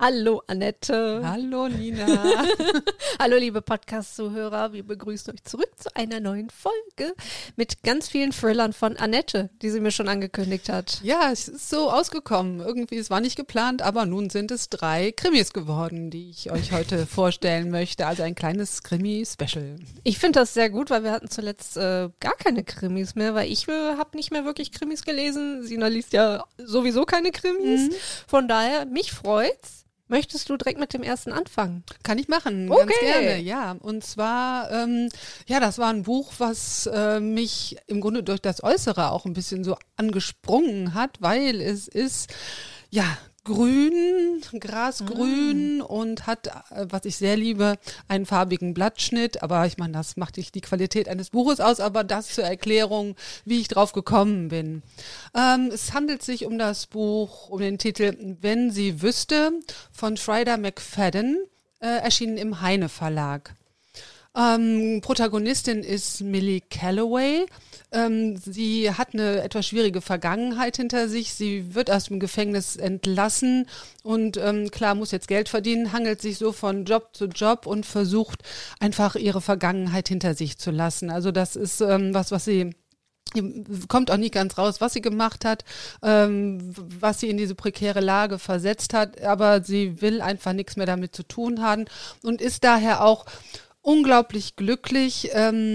Hallo Annette. Hallo Nina. Hallo liebe Podcast-Zuhörer, wir begrüßen euch zurück zu einer neuen Folge mit ganz vielen Thrillern von Annette, die sie mir schon angekündigt hat. Ja, es ist so ausgekommen. Irgendwie, es war nicht geplant, aber nun sind es 3 Krimis geworden, die ich euch heute vorstellen möchte. Also ein kleines Krimi-Special. Ich finde das sehr gut, weil wir hatten zuletzt gar keine Krimis mehr, weil ich habe nicht mehr wirklich Krimis gelesen. Sina liest ja sowieso keine Krimis. Von daher, mich freut's. Möchtest du direkt mit dem ersten anfangen? Kann ich machen, Okay. ganz gerne, ja. Und zwar, das war ein Buch, was mich im Grunde durch das Äußere auch ein bisschen so angesprungen hat, weil es ist, ja, grün, grasgrün und hat, was ich sehr liebe, einen farbigen Blattschnitt. Aber ich meine, das macht nicht die Qualität eines Buches aus, aber das zur Erklärung, wie ich drauf gekommen bin. Es handelt sich um das Buch, um den Titel Wenn sie wüsste von Frieda McFadden, erschienen im Heine Verlag. Protagonistin ist Millie Calloway. Sie hat eine etwas schwierige Vergangenheit hinter sich. Sie wird aus dem Gefängnis entlassen und klar, muss jetzt Geld verdienen, hangelt sich so von Job zu Job und versucht einfach ihre Vergangenheit hinter sich zu lassen. Also das ist was sie kommt auch nicht ganz raus, was sie gemacht hat, was sie in diese prekäre Lage versetzt hat, aber sie will einfach nichts mehr damit zu tun haben und ist daher auch unglaublich glücklich,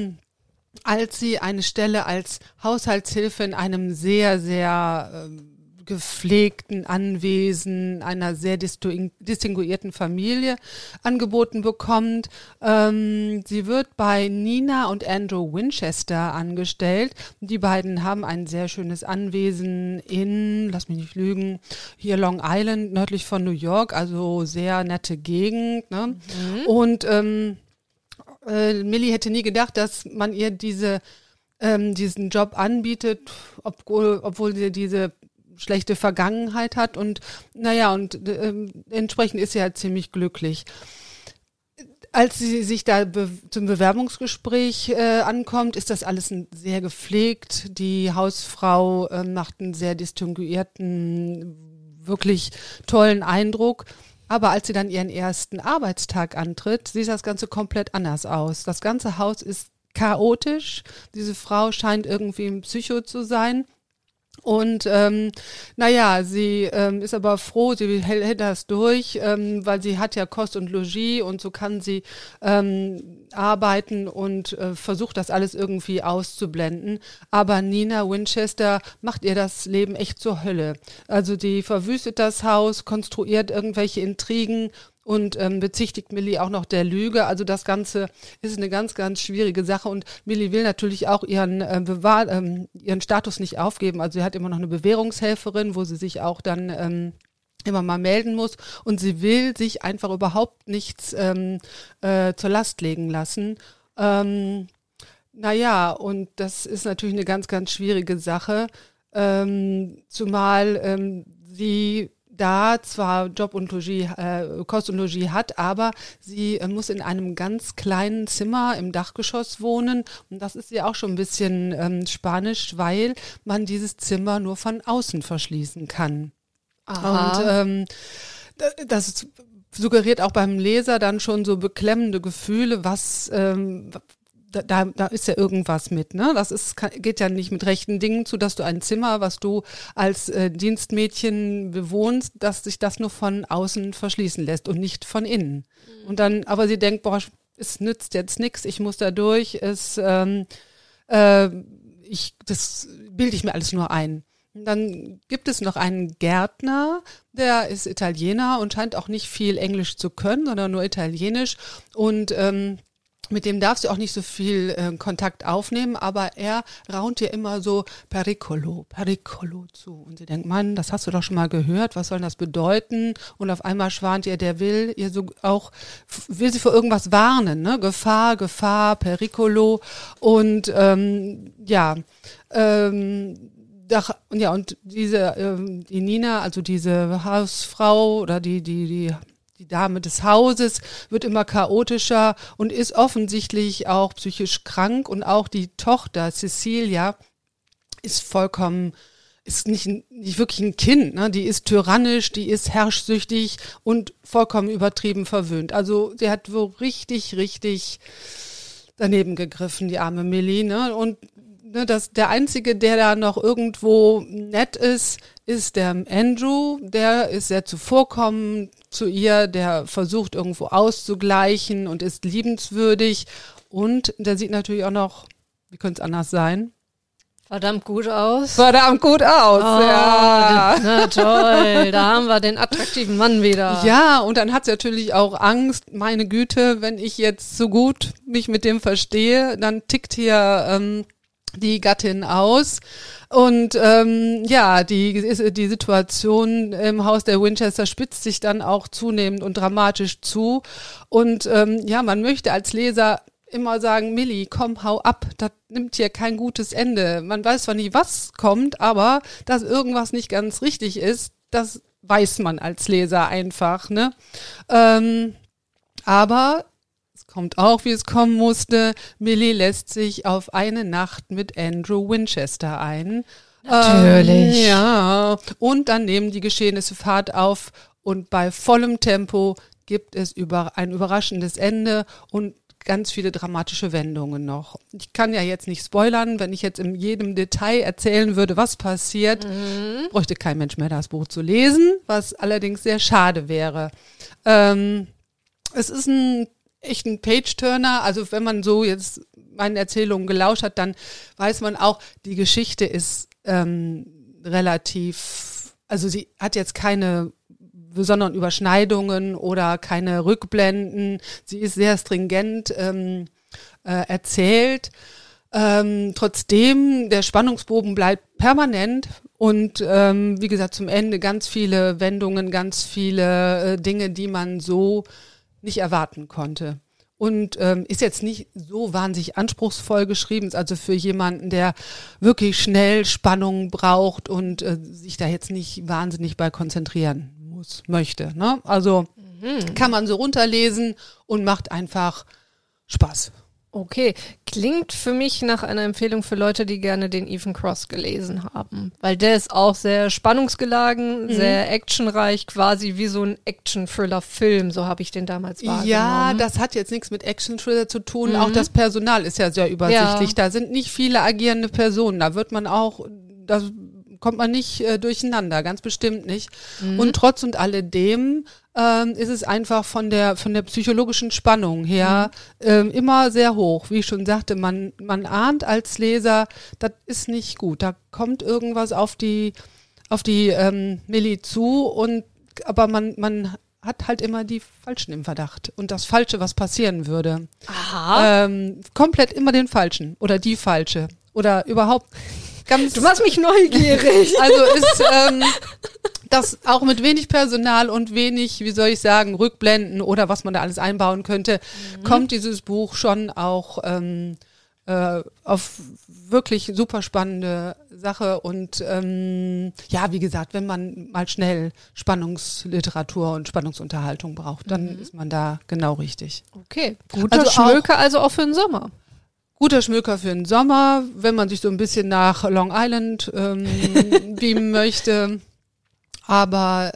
als sie eine Stelle als Haushaltshilfe in einem sehr, sehr gepflegten Anwesen einer sehr distinguierten Familie angeboten bekommt. Sie wird bei Nina und Andrew Winchester angestellt. Die beiden haben ein sehr schönes Anwesen in, lass mich nicht lügen, hier Long Island, nördlich von New York, also sehr nette Gegend. Ne? Und Millie hätte nie gedacht, dass man ihr diesen Job anbietet, obwohl sie diese schlechte Vergangenheit hat und entsprechend ist sie halt ziemlich glücklich. Als sie sich da zum Bewerbungsgespräch ankommt, ist das alles sehr gepflegt. Die Hausfrau macht einen sehr distinguierten, wirklich tollen Eindruck. Aber als sie dann ihren ersten Arbeitstag antritt, sieht das Ganze komplett anders aus. Das ganze Haus ist chaotisch. Diese Frau scheint irgendwie ein Psycho zu sein. Und sie ist aber froh, sie hält das durch, weil sie hat ja Kost und Logis und so kann sie arbeiten und versucht das alles irgendwie auszublenden. Aber Nina Winchester macht ihr das Leben echt zur Hölle. Also die verwüstet das Haus, konstruiert irgendwelche Intrigen und bezichtigt Millie auch noch der Lüge. Also das Ganze ist eine ganz, ganz schwierige Sache und Millie will natürlich auch ihren Status nicht aufgeben. Also sie hat immer noch eine Bewährungshelferin, wo sie sich auch dann immer mal melden muss und sie will sich einfach überhaupt nichts zur Last legen lassen. Und das ist natürlich eine ganz, ganz schwierige Sache, zumal sie da zwar Job und Logis, Kost und Logis hat, aber sie muss in einem ganz kleinen Zimmer im Dachgeschoss wohnen. Und das ist ja auch schon ein bisschen spanisch, weil man dieses Zimmer nur von außen verschließen kann. Aha. Und das suggeriert auch beim Leser dann schon so beklemmende Gefühle, was da ist ja irgendwas mit, ne? Geht ja nicht mit rechten Dingen zu, dass du ein Zimmer, was du als Dienstmädchen bewohnst, dass sich das nur von außen verschließen lässt und nicht von innen. Und dann, aber sie denkt, boah, es nützt jetzt nichts, ich muss da durch, das bilde ich mir alles nur ein. Und dann gibt es noch einen Gärtner, der ist Italiener und scheint auch nicht viel Englisch zu können, sondern nur Italienisch und mit dem darf sie auch nicht so viel Kontakt aufnehmen, aber er raunt ihr immer so Pericolo zu. Und sie denkt, Mann, das hast du doch schon mal gehört, was soll das bedeuten? Und auf einmal schwant ihr, der will ihr so auch, will sie vor irgendwas warnen, ne? Gefahr, Pericolo. Und und die Nina, also diese Hausfrau oder die Dame des Hauses wird immer chaotischer und ist offensichtlich auch psychisch krank und auch die Tochter Cecilia ist vollkommen ist nicht wirklich ein Kind, ne? Die ist tyrannisch, die ist herrschsüchtig und vollkommen übertrieben verwöhnt. Also sie hat wohl richtig, richtig daneben gegriffen, die arme Millie, ne? Und ne, der Einzige, der da noch irgendwo nett ist der Andrew. Der ist sehr zuvorkommend zu ihr, der versucht irgendwo auszugleichen und ist liebenswürdig. Und der sieht natürlich auch noch, wie könnte es anders sein? Verdammt gut aus. Verdammt gut aus, ja. Na toll, da haben wir den attraktiven Mann wieder. Ja, und dann hat sie natürlich auch Angst, meine Güte, wenn ich jetzt so gut mich mit dem verstehe, dann tickt hier die Gattin aus. Und die Situation im Haus der Winchester spitzt sich dann auch zunehmend und dramatisch zu. Und man möchte als Leser immer sagen, Millie, komm, hau ab, das nimmt hier kein gutes Ende. Man weiß zwar nie, was kommt, aber dass irgendwas nicht ganz richtig ist, das weiß man als Leser einfach, ne? Aber es kommt auch, wie es kommen musste. Millie lässt sich auf eine Nacht mit Andrew Winchester ein. Natürlich. Ja, und dann nehmen die Geschehnisse Fahrt auf und bei vollem Tempo gibt es ein überraschendes Ende und ganz viele dramatische Wendungen noch. Ich kann ja jetzt nicht spoilern, wenn ich jetzt in jedem Detail erzählen würde, was passiert, bräuchte kein Mensch mehr das Buch zu lesen, was allerdings sehr schade wäre. Es ist echt ein Page-Turner, also wenn man so jetzt meinen Erzählungen gelauscht hat, dann weiß man auch, die Geschichte ist relativ, also sie hat jetzt keine besonderen Überschneidungen oder keine Rückblenden. Sie ist sehr stringent erzählt. Trotzdem, der Spannungsbogen bleibt permanent und wie gesagt, zum Ende ganz viele Wendungen, ganz viele Dinge, die man so nicht erwarten konnte. Und ist jetzt nicht so wahnsinnig anspruchsvoll geschrieben, ist also für jemanden, der wirklich schnell Spannung braucht und sich da jetzt nicht wahnsinnig bei konzentrieren möchte. Ne? Also kann man so runterlesen und macht einfach Spaß. Okay, klingt für mich nach einer Empfehlung für Leute, die gerne den Ethan Cross gelesen haben. Weil der ist auch sehr spannungsgeladen, sehr actionreich, quasi wie so ein Action-Thriller-Film, so habe ich den damals wahrgenommen. Ja, das hat jetzt nichts mit Action-Thriller zu tun. Auch das Personal ist ja sehr übersichtlich. Ja. Da sind nicht viele agierende Personen. Da kommt man nicht durcheinander, ganz bestimmt nicht. Und trotz und alledem ist es einfach von der psychologischen Spannung her immer sehr hoch. Wie ich schon sagte, man ahnt als Leser, das ist nicht gut. Da kommt irgendwas auf die Millie zu aber man hat halt immer die Falschen im Verdacht und das Falsche, was passieren würde. Aha. Komplett immer den Falschen oder die Falsche oder überhaupt ganz. Du machst mich neugierig. Also ist das auch mit wenig Personal und wenig, wie soll ich sagen, Rückblenden oder was man da alles einbauen könnte, kommt dieses Buch schon auch auf wirklich super spannende Sache und wie gesagt, wenn man mal schnell Spannungsliteratur und Spannungsunterhaltung braucht, dann ist man da genau richtig. Okay, guter Schmöker also auch für den Sommer. Guter Schmöker für den Sommer, wenn man sich so ein bisschen nach Long Island beamen möchte. Aber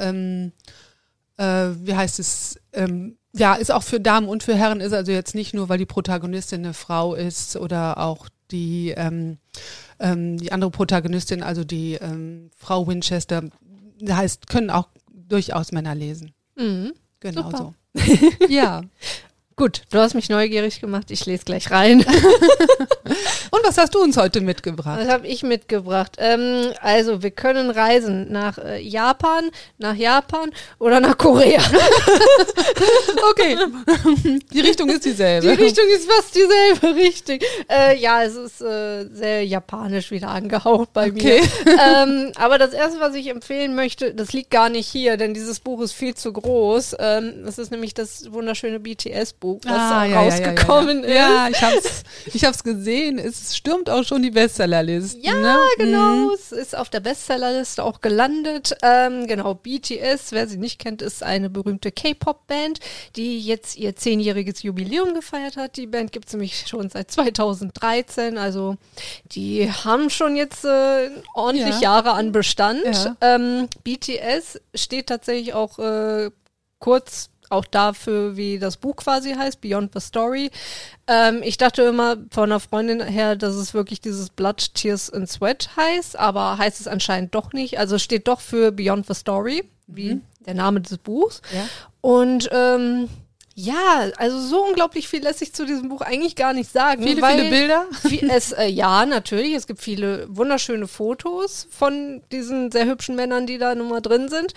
ist auch für Damen und für Herren, ist also jetzt nicht nur, weil die Protagonistin eine Frau ist oder auch die andere Protagonistin, also die Frau Winchester, heißt, können auch durchaus Männer lesen. Genau super. So. Ja. Gut, du hast mich neugierig gemacht, ich lese gleich rein. Und was hast du uns heute mitgebracht? Was habe ich mitgebracht? Also, wir können reisen nach Japan oder nach Korea. Okay, die Richtung ist dieselbe. Die Richtung ist fast dieselbe, richtig. Es ist sehr japanisch wieder angehaucht bei mir. Aber das Erste, was ich empfehlen möchte, das liegt gar nicht hier, denn dieses Buch ist viel zu groß. Das ist nämlich das wunderschöne BTS-Buch Buch, was rausgekommen ist. Ja, ich hab's gesehen. Es stürmt auch schon die Bestsellerliste. Ja, ne? genau. Es ist auf der Bestsellerliste auch gelandet. Genau, BTS, wer sie nicht kennt, ist eine berühmte K-Pop-Band, die jetzt ihr 10-jähriges Jubiläum gefeiert hat. Die Band gibt es nämlich schon seit 2013. Also die haben schon jetzt ordentlich Jahre an Bestand. Ja. BTS steht tatsächlich auch kurz auch dafür, wie das Buch quasi heißt, Beyond the Story. Ich dachte immer von einer Freundin her, dass es wirklich dieses Blood, Tears and Sweat heißt, aber heißt es anscheinend doch nicht. Also es steht doch für Beyond the Story, wie der Name des Buchs. Ja. Und ja, also so unglaublich viel lässt sich zu diesem Buch eigentlich gar nicht sagen. Viele Bilder? Ja, natürlich. Es gibt viele wunderschöne Fotos von diesen sehr hübschen Männern, die da nun mal drin sind.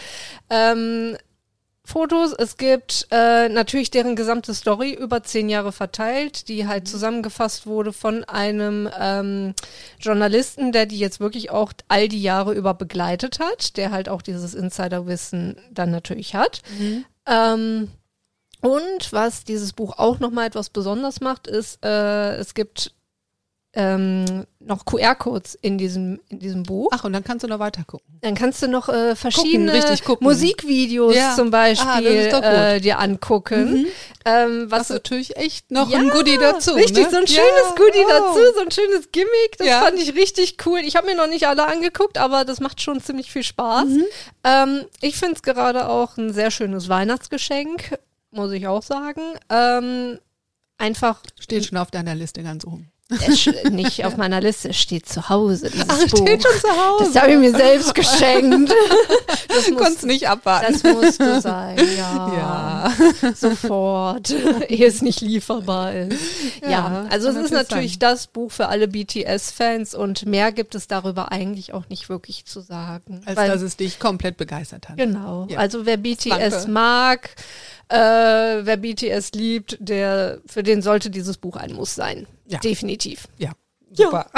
Fotos, es gibt natürlich deren gesamte Story über 10 Jahre verteilt, die halt zusammengefasst wurde von einem Journalisten, der die jetzt wirklich auch all die Jahre über begleitet hat, der halt auch dieses Insiderwissen dann natürlich hat. Und was dieses Buch auch nochmal etwas besonders macht, ist, es gibt noch QR-Codes in diesem Buch. Ach, und dann kannst du noch weiter gucken. Dann kannst du noch verschiedene gucken. Musikvideos zum Beispiel dir angucken. Was natürlich echt noch ein Goodie dazu. Richtig, ne? so ein schönes Goodie dazu, so ein schönes Gimmick. Das fand ich richtig cool. Ich habe mir noch nicht alle angeguckt, aber das macht schon ziemlich viel Spaß. Ich finde es gerade auch ein sehr schönes Weihnachtsgeschenk, muss ich auch sagen. Einfach. Steht schon auf deiner Liste ganz oben. Nicht auf meiner Liste, steht zu Hause, dieses Buch. Steht schon zu Hause. Das habe ich mir selbst geschenkt. Das konntest nicht abwarten. Das musste sein, ja. Sofort, ehe es nicht lieferbar ist. Ja, also es ist natürlich das Buch für alle BTS-Fans und mehr gibt es darüber eigentlich auch nicht wirklich zu sagen. Als dass es dich komplett begeistert hat. Genau, also wer BTS mag, wer BTS liebt, für den sollte dieses Buch ein Muss sein. Ja. Definitiv. Ja, super.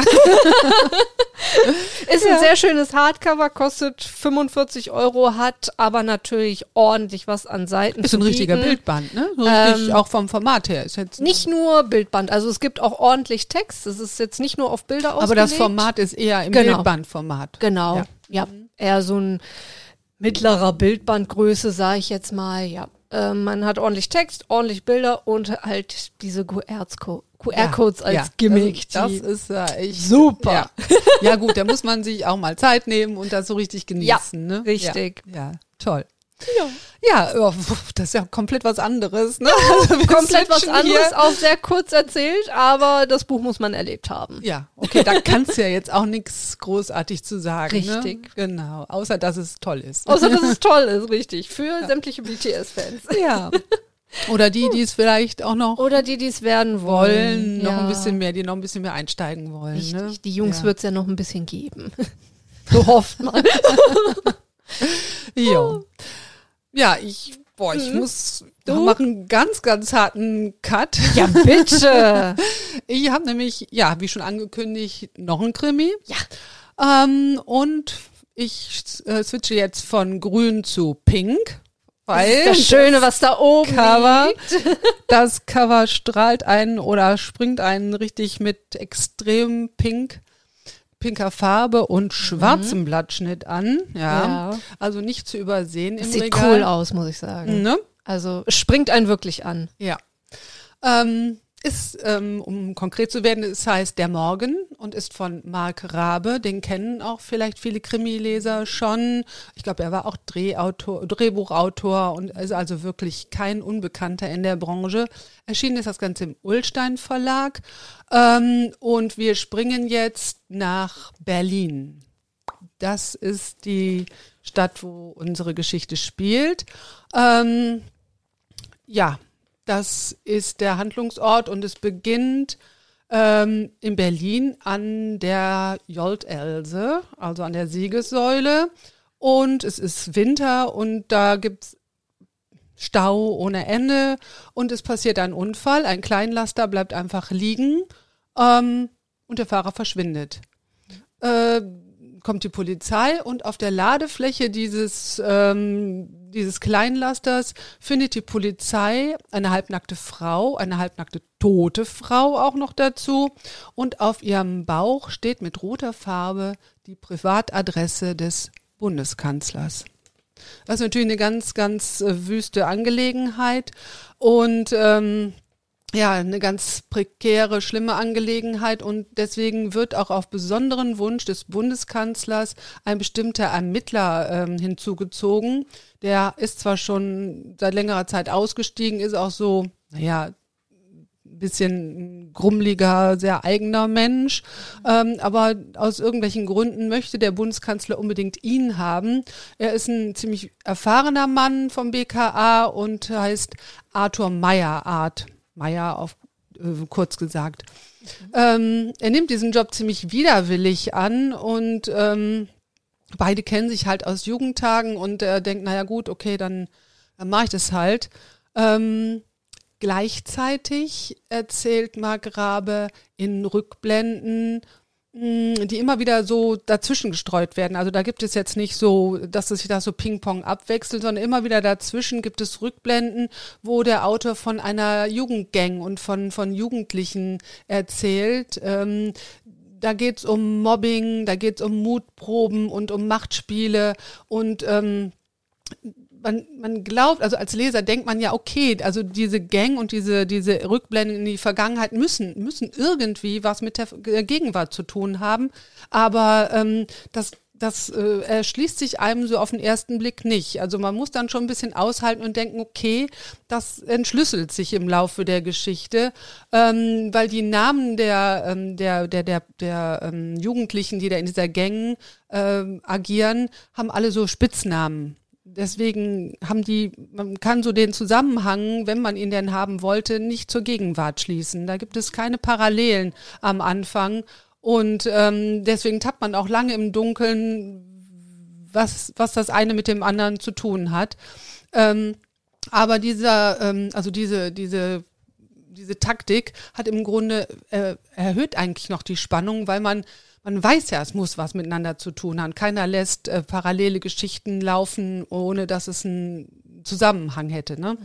Ist ein sehr schönes Hardcover, kostet 45 €, hat aber natürlich ordentlich was an Seiten ist zu ein richtiger bieten. Bildband, ne? Richtig, auch vom Format her. Ist jetzt nicht nur Bildband, also es gibt auch ordentlich Text. Es ist jetzt nicht nur auf Bilder ausgelegt. Aber das Format ist eher im Bildbandformat. Genau, ja. Eher so ein mittlerer Bildbandgröße, sage ich jetzt mal, ja. Man hat ordentlich Text, ordentlich Bilder und halt diese QR-Codes als Gimmick. Das ist ja echt super. Ja gut, da muss man sich auch mal Zeit nehmen und das so richtig genießen. Ne? Richtig. Ja, toll. Ja, das ist ja komplett was anderes. Ne? Also komplett was anderes, auch sehr kurz erzählt, aber das Buch muss man erlebt haben. Ja, okay, da kannst du ja jetzt auch nichts großartig zu sagen. Richtig. Ne? Genau, außer dass es toll ist. Außer dass es toll ist, richtig, für sämtliche BTS-Fans. Ja. Oder die es vielleicht auch noch. Oder die es werden wollen. Noch ein bisschen mehr, die noch ein bisschen mehr einsteigen wollen. Richtig, ne? die Jungs wird es ja noch ein bisschen geben. So hofft man. Ja, ich muss machen einen ganz, ganz harten Cut. Ja, bitte. Ich habe nämlich, wie schon angekündigt, noch einen Krimi. Ja. Und ich switche jetzt von grün zu pink. Weil das Schöne, was da oben liegt. Das Cover strahlt einen oder springt einen richtig mit extrem pinker Farbe und schwarzem Blattschnitt an. Ja. Also nicht zu übersehen im Regal. Sieht cool aus, muss ich sagen. Ne? Also es springt einen wirklich an. Ja. Ist, um konkret zu werden, es heißt Der Morgen und ist von Marc Rabe. Den kennen auch vielleicht viele Krimileser schon. Ich glaube, er war auch Drehbuchautor und ist also wirklich kein Unbekannter in der Branche. Erschienen ist das Ganze im Ullstein Verlag. Und wir springen jetzt nach Berlin. Das ist die Stadt, wo unsere Geschichte spielt. Das ist der Handlungsort und es beginnt in Berlin an der Jolt-Else, also an der Siegessäule. Und es ist Winter und da gibt's Stau ohne Ende und es passiert ein Unfall. Ein Kleinlaster bleibt einfach liegen und der Fahrer verschwindet. kommt die Polizei und auf der Ladefläche dieses Kleinlasters findet die Polizei eine halbnackte tote Frau auch noch dazu. Und auf ihrem Bauch steht mit roter Farbe die Privatadresse des Bundeskanzlers. Das ist natürlich eine ganz, ganz wüste Angelegenheit und eine ganz prekäre, schlimme Angelegenheit und deswegen wird auch auf besonderen Wunsch des Bundeskanzlers ein bestimmter Ermittler hinzugezogen. Der ist zwar schon seit längerer Zeit ausgestiegen, ist auch so, ein bisschen grummeliger, sehr eigener Mensch, aber aus irgendwelchen Gründen möchte der Bundeskanzler unbedingt ihn haben. Er ist ein ziemlich erfahrener Mann vom BKA und heißt Arthur Meyer, kurz gesagt. Er nimmt diesen Job ziemlich widerwillig an und beide kennen sich halt aus Jugendtagen und er denkt, naja gut, okay, dann mache ich das halt. Gleichzeitig erzählt Margrabe in Rückblenden, die immer wieder so dazwischen gestreut werden. Also da gibt es jetzt nicht so, dass es sich da so Ping-Pong abwechselt, sondern immer wieder dazwischen gibt es Rückblenden, wo der Autor von einer Jugendgang und von Jugendlichen erzählt. Da geht's um Mobbing, da geht's um Mutproben und um Machtspiele und man glaubt, also als Leser denkt man ja, okay, also diese Gang und diese Rückblenden in die Vergangenheit müssen irgendwie was mit der Gegenwart zu tun haben, aber das erschließt sich einem so auf den ersten Blick nicht. Also man muss dann schon ein bisschen aushalten und denken, okay, das entschlüsselt sich im Laufe der Geschichte, weil die Namen der Jugendlichen, die da in dieser Gang agieren, haben alle so Spitznamen. Deswegen man kann so den Zusammenhang, wenn man ihn denn haben wollte, nicht zur Gegenwart schließen. Da gibt es keine Parallelen am Anfang und deswegen tappt man auch lange im Dunkeln, was das eine mit dem anderen zu tun hat. Aber diese Taktik hat im Grunde erhöht eigentlich noch die Spannung, weil man weiß ja, es muss was miteinander zu tun haben. Keiner lässt parallele Geschichten laufen, ohne dass es einen Zusammenhang hätte. Ne?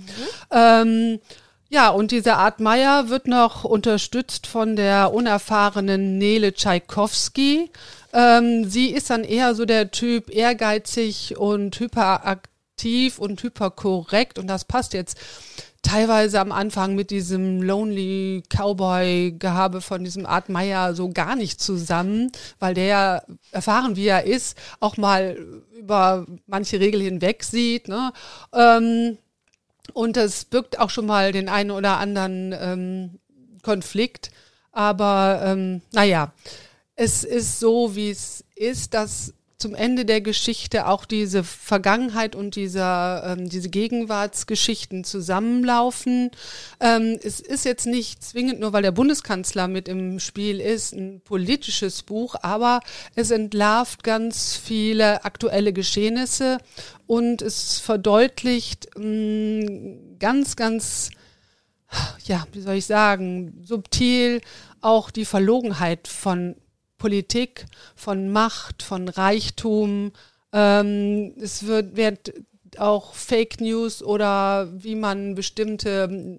Und diese Art Meyer wird noch unterstützt von der unerfahrenen Nele Tschaikowski. Sie ist dann eher so der Typ ehrgeizig und hyperaktiv und hyperkorrekt und das passt jetzt teilweise am Anfang mit diesem Lonely Cowboy-Gehabe von diesem Art Meyer so gar nicht zusammen, weil der, erfahren wie er ist, auch mal über manche Regeln hinweg sieht. Ne? Und das birgt auch schon mal den einen oder anderen Konflikt. Aber es ist so, wie es ist, dass zum Ende der Geschichte auch diese Vergangenheit und diese Gegenwartsgeschichten zusammenlaufen. Es ist jetzt nicht zwingend, nur weil der Bundeskanzler mit im Spiel ist, ein politisches Buch, aber es entlarvt ganz viele aktuelle Geschehnisse und es verdeutlicht ganz, ganz, wie soll ich sagen, subtil auch die Verlogenheit von Politik, von Macht, von Reichtum. Es wird auch Fake News oder wie man bestimmte,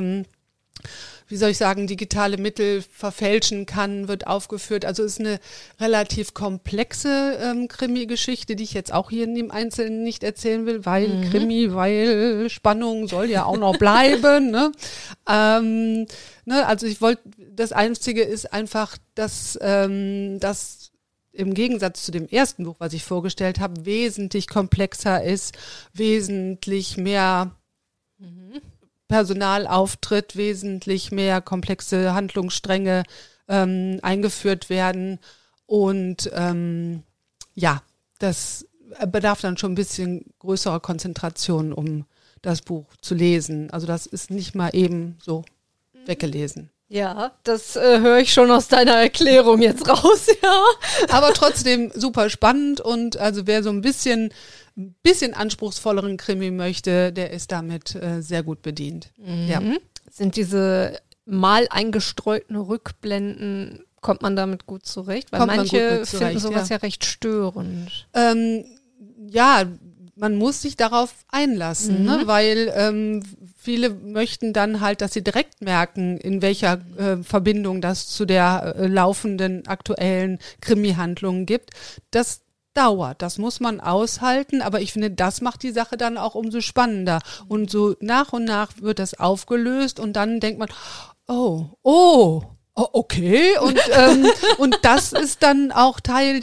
digitale Mittel verfälschen kann, wird aufgeführt. Also es ist eine relativ komplexe Krimi-Geschichte, die ich jetzt auch hier in dem Einzelnen nicht erzählen will, weil Krimi, weil Spannung soll ja auch noch bleiben. Ne? Also das Einzige ist einfach, dass das im Gegensatz zu dem ersten Buch, was ich vorgestellt habe, wesentlich komplexer ist, wesentlich mehr Personal auftritt, wesentlich mehr komplexe Handlungsstränge eingeführt werden und das bedarf dann schon ein bisschen größerer Konzentration, um das Buch zu lesen. Also das ist nicht mal eben so weggelesen. Ja, das höre ich schon aus deiner Erklärung jetzt raus, ja. Aber trotzdem super spannend und also wer so ein bisschen anspruchsvolleren Krimi möchte, der ist damit sehr gut bedient. Ja. Sind diese mal eingestreuten Rückblenden Kommt man damit gut zurecht? Weil Kommt man gut manche mit zurecht, finden sowas ja. ja recht störend. Ja, man muss sich darauf einlassen, ne? Weil viele möchten dann halt, dass sie direkt merken, in welcher Verbindung das zu der laufenden aktuellen Krimi-Handlung gibt. Das dauert, das muss man aushalten, aber ich finde, das macht die Sache dann auch umso spannender. Und so nach und nach wird das aufgelöst und dann denkt man, oh, okay. Und das ist dann auch Teil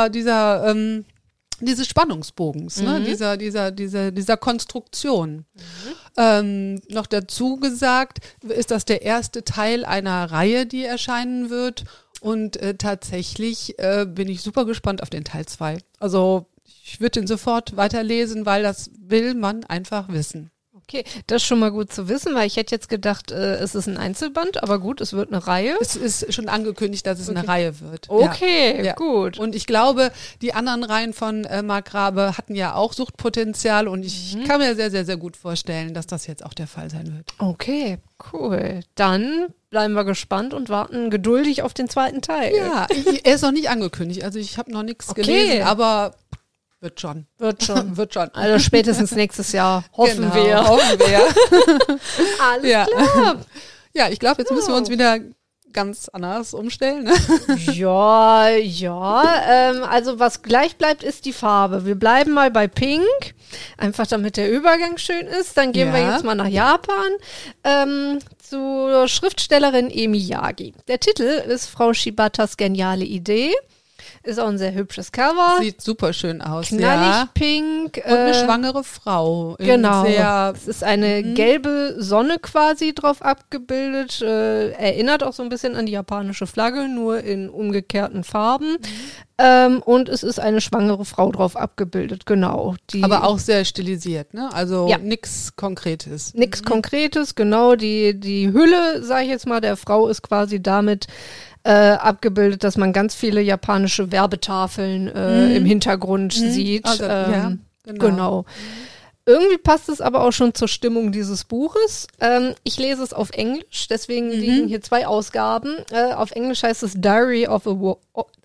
dieses Spannungsbogens, ne? Dieser Konstruktion. Noch dazu gesagt, ist das der erste Teil einer Reihe, die erscheinen wird. Und tatsächlich bin ich super gespannt auf den Teil 2. Also ich würde den sofort weiterlesen, weil das will man einfach wissen. Okay, das ist schon mal gut zu wissen, weil ich hätte jetzt gedacht, es ist ein Einzelband, aber gut, es wird eine Reihe. Es ist schon angekündigt, dass es eine Reihe wird. Okay, Ja. gut. Und ich glaube, die anderen Reihen von Mark Rabe hatten ja auch Suchtpotenzial und ich kann mir sehr, sehr, sehr gut vorstellen, dass das jetzt auch der Fall sein wird. Okay, cool. Dann bleiben wir gespannt und warten geduldig auf den zweiten Teil. Ja, er ist noch nicht angekündigt, also ich habe noch nichts gelesen, aber wird schon. Wird schon. Wird schon. Also spätestens nächstes Jahr. Hoffen Genau, wir. Hoffen wir. Alles klar. Ja, ich glaube, jetzt müssen wir uns wieder ganz anders umstellen. Ne? Ja. Also was gleich bleibt, ist die Farbe. Wir bleiben mal bei Pink. Einfach damit der Übergang schön ist. Dann gehen wir jetzt mal nach Japan. Zur Schriftstellerin Emi Yagi. Der Titel ist Frau Shibatas geniale Idee. Ist auch ein sehr hübsches Cover. Sieht super schön aus. Knallig pink. Und eine schwangere Frau. Genau. Es ist eine gelbe Sonne quasi drauf abgebildet. Erinnert auch so ein bisschen an die japanische Flagge, nur in umgekehrten Farben. Und es ist eine schwangere Frau drauf abgebildet, genau. Aber auch sehr stilisiert, ne? Also ja. Nix Konkretes. Nix Konkretes, genau. Die Hülle, sage ich jetzt mal, der Frau ist quasi damit abgebildet, dass man ganz viele japanische Werbetafeln im Hintergrund sieht. Also, ja, genau. Irgendwie passt es aber auch schon zur Stimmung dieses Buches. Ich lese es auf Englisch, deswegen liegen hier 2 Ausgaben. Auf Englisch heißt es Diary of a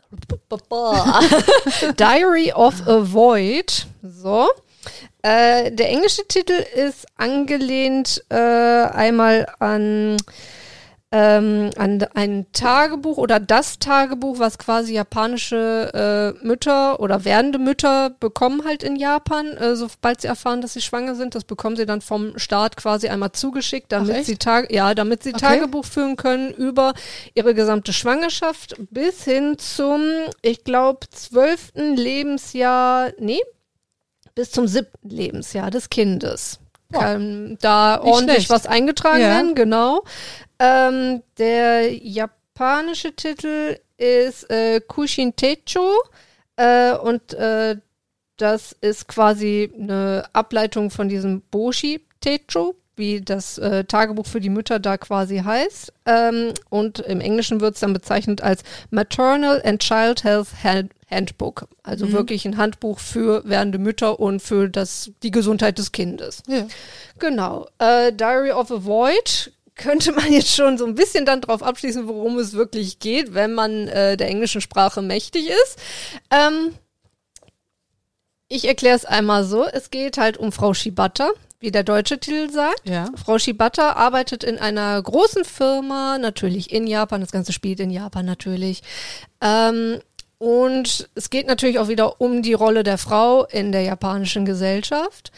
Diary of a Void. So. Der englische Titel ist angelehnt einmal an ein Tagebuch oder das Tagebuch, was quasi japanische Mütter oder werdende Mütter bekommen halt in Japan, sobald sie erfahren, dass sie schwanger sind. Das bekommen sie dann vom Staat quasi einmal zugeschickt, damit sie Tagebuch führen können über ihre gesamte Schwangerschaft bis hin zum, ich glaube, 12. Lebensjahr, bis zum 7. Lebensjahr des Kindes. Kann da ordentlich was eingetragen werden, genau. Der japanische Titel ist Kushin Techo und das ist quasi eine Ableitung von diesem Boshi Techo, wie das Tagebuch für die Mütter da quasi heißt. Und im Englischen wird es dann bezeichnet als Maternal and Child Health Handbook. Also wirklich ein Handbuch für werdende Mütter und für die Gesundheit des Kindes. Ja. Genau. Diary of a Void könnte man jetzt schon so ein bisschen dann drauf abschließen, worum es wirklich geht, wenn man der englischen Sprache mächtig ist. Ich erkläre es einmal so. Es geht halt um Frau Shibata, wie der deutsche Titel sagt. Ja. Frau Shibata arbeitet in einer großen Firma, natürlich in Japan. Das Ganze spielt in Japan natürlich. Und es geht natürlich auch wieder um die Rolle der Frau in der japanischen Gesellschaft.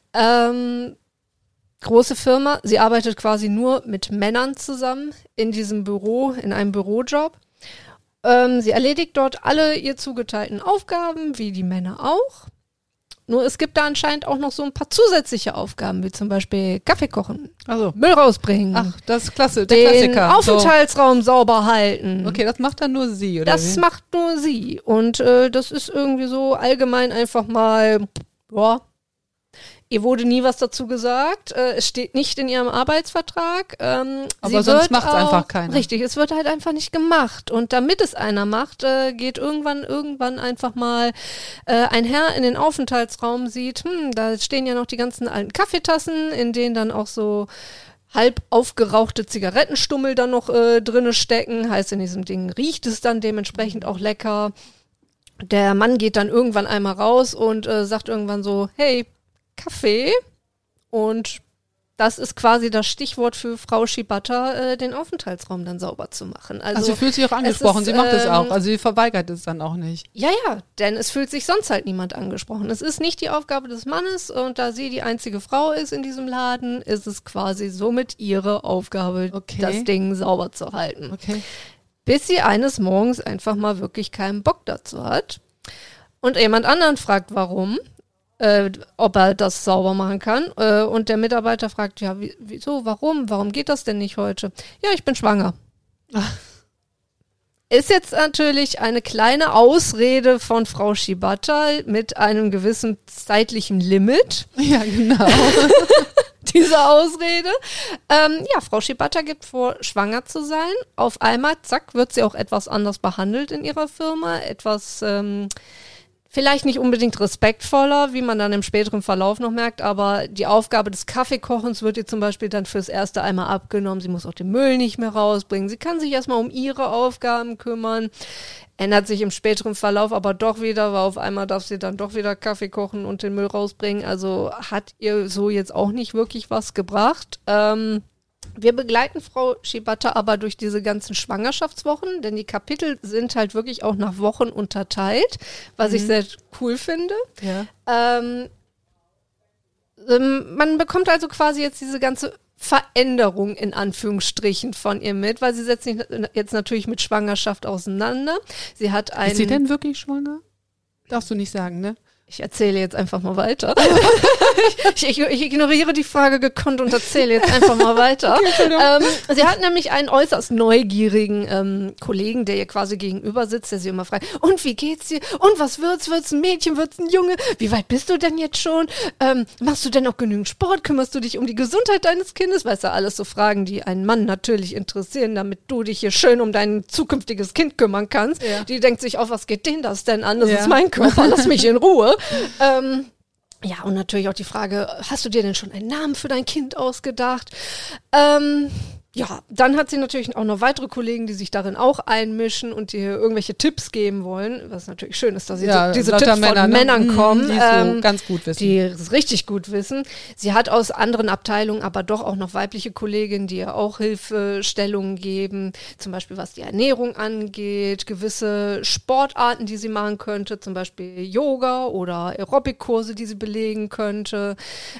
Große Firma, sie arbeitet quasi nur mit Männern zusammen in diesem Büro, in einem Bürojob. Sie erledigt dort alle ihr zugeteilten Aufgaben, wie die Männer auch. Nur es gibt da anscheinend auch noch so ein paar zusätzliche Aufgaben, wie zum Beispiel Kaffee kochen, Müll rausbringen. Ach, das ist klasse, der den Klassiker. Aufenthaltsraum sauber halten. Okay, das macht dann nur sie, oder Das wie? macht nur sie. Und das ist irgendwie so allgemein einfach mal, ihr wurde nie was dazu gesagt. Es steht nicht in ihrem Arbeitsvertrag. Aber sonst macht es einfach keiner. Richtig, es wird halt einfach nicht gemacht. Und damit es einer macht, geht irgendwann einfach mal ein Herr in den Aufenthaltsraum, sieht, da stehen ja noch die ganzen alten Kaffeetassen, in denen dann auch so halb aufgerauchte Zigarettenstummel dann noch drinne stecken. Heißt, in diesem Ding riecht es dann dementsprechend auch lecker. Der Mann geht dann irgendwann einmal raus und sagt irgendwann so, hey, Kaffee. Und das ist quasi das Stichwort für Frau Shibata, den Aufenthaltsraum dann sauber zu machen. Also sie fühlt sich auch angesprochen, sie macht es auch, also sie verweigert es dann auch nicht. Ja, denn es fühlt sich sonst halt niemand angesprochen. Es ist nicht die Aufgabe des Mannes und da sie die einzige Frau ist in diesem Laden, ist es quasi somit ihre Aufgabe, das Ding sauber zu halten. Okay. Bis sie eines Morgens einfach mal wirklich keinen Bock dazu hat und jemand anderen fragt, warum. Ob er das sauber machen kann. Und der Mitarbeiter fragt, ja, wieso, warum? Warum geht das denn nicht heute? Ja, ich bin schwanger. Ist jetzt natürlich eine kleine Ausrede von Frau Shibata mit einem gewissen zeitlichen Limit. Ja, genau. Diese Ausrede. Frau Shibata gibt vor, schwanger zu sein. Auf einmal, zack, wird sie auch etwas anders behandelt in ihrer Firma. Etwas vielleicht nicht unbedingt respektvoller, wie man dann im späteren Verlauf noch merkt, aber die Aufgabe des Kaffeekochens wird ihr zum Beispiel dann fürs erste einmal abgenommen. Sie muss auch den Müll nicht mehr rausbringen. Sie kann sich erstmal um ihre Aufgaben kümmern. Ändert sich im späteren Verlauf aber doch wieder, weil auf einmal darf sie dann doch wieder Kaffee kochen und den Müll rausbringen. Also hat ihr so jetzt auch nicht wirklich was gebracht. Wir begleiten Frau Shibata aber durch diese ganzen Schwangerschaftswochen, denn die Kapitel sind halt wirklich auch nach Wochen unterteilt, was ich sehr cool finde. Ja. Man bekommt also quasi jetzt diese ganze Veränderung in Anführungsstrichen von ihr mit, weil sie setzt sich jetzt natürlich mit Schwangerschaft auseinander. Sie hat Ist sie denn wirklich schwanger? Darfst du nicht sagen, ne? Ich erzähle jetzt einfach mal weiter. ich ignoriere die Frage gekonnt und erzähle jetzt einfach mal weiter. Okay, sie hat nämlich einen äußerst neugierigen Kollegen, der ihr quasi gegenüber sitzt, der sie immer fragt, und wie geht's dir? Und was wird's? Wird's ein Mädchen? Wird's ein Junge? Wie weit bist du denn jetzt schon? Machst du denn auch genügend Sport? Kümmerst du dich um die Gesundheit deines Kindes? Weißt du, alles so Fragen, die einen Mann natürlich interessieren, damit du dich hier schön um dein zukünftiges Kind kümmern kannst. Ja. Die denkt sich, was geht denen das denn an? Das ist mein Körper, lass mich in Ruhe. Und natürlich auch die Frage, hast du dir denn schon einen Namen für dein Kind ausgedacht? Dann hat sie natürlich auch noch weitere Kollegen, die sich darin auch einmischen und ihr irgendwelche Tipps geben wollen, was natürlich schön ist, dass sie diese Tipps von Männern kommen, die so ganz gut wissen. Die es richtig gut wissen. Sie hat aus anderen Abteilungen aber doch auch noch weibliche Kolleginnen, die ihr auch Hilfestellungen geben, zum Beispiel was die Ernährung angeht, gewisse Sportarten, die sie machen könnte, zum Beispiel Yoga oder Aerobic-Kurse, die sie belegen könnte.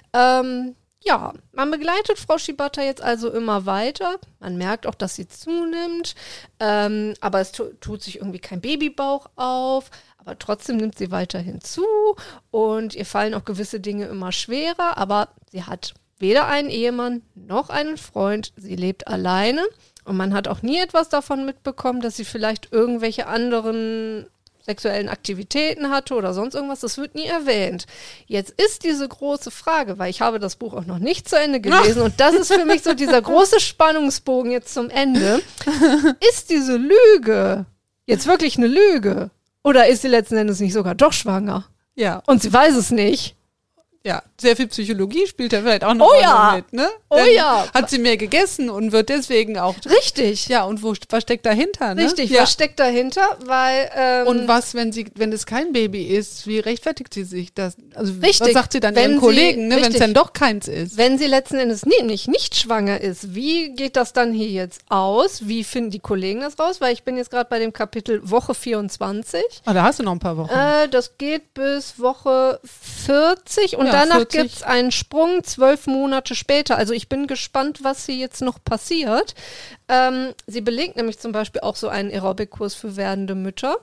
Man begleitet Frau Shibata jetzt also immer weiter. Man merkt auch, dass sie zunimmt, aber es tut sich irgendwie kein Babybauch auf, aber trotzdem nimmt sie weiterhin zu und ihr fallen auch gewisse Dinge immer schwerer, aber sie hat weder einen Ehemann noch einen Freund, sie lebt alleine und man hat auch nie etwas davon mitbekommen, dass sie vielleicht irgendwelche anderen sexuellen Aktivitäten hatte oder sonst irgendwas, das wird nie erwähnt. Jetzt ist diese große Frage, weil ich habe das Buch auch noch nicht zu Ende gelesen und das ist für mich so dieser große Spannungsbogen jetzt zum Ende. Ist diese Lüge jetzt wirklich eine Lüge? Oder ist sie letzten Endes nicht sogar doch schwanger? Ja. Und sie weiß es nicht. Ja, sehr viel Psychologie spielt da vielleicht auch noch mit, ne? Hat sie mehr gegessen und wird deswegen auch... Richtig. Ja, und was steckt dahinter, ne? Richtig, was steckt dahinter, weil... und wenn es kein Baby ist, wie rechtfertigt sie sich das? Also richtig. Was sagt sie dann ihren Kollegen, ne, wenn es dann doch keins ist? Wenn sie letzten Endes nicht schwanger ist, wie geht das dann hier jetzt aus? Wie finden die Kollegen das raus? Weil ich bin jetzt gerade bei dem Kapitel Woche 24. Da hast du noch ein paar Wochen. Das geht bis Woche 40 und danach gibt es einen Sprung 12 Monate später. Also ich bin gespannt, was hier jetzt noch passiert. Sie belegt nämlich zum Beispiel auch so einen Aerobic-Kurs für werdende Mütter.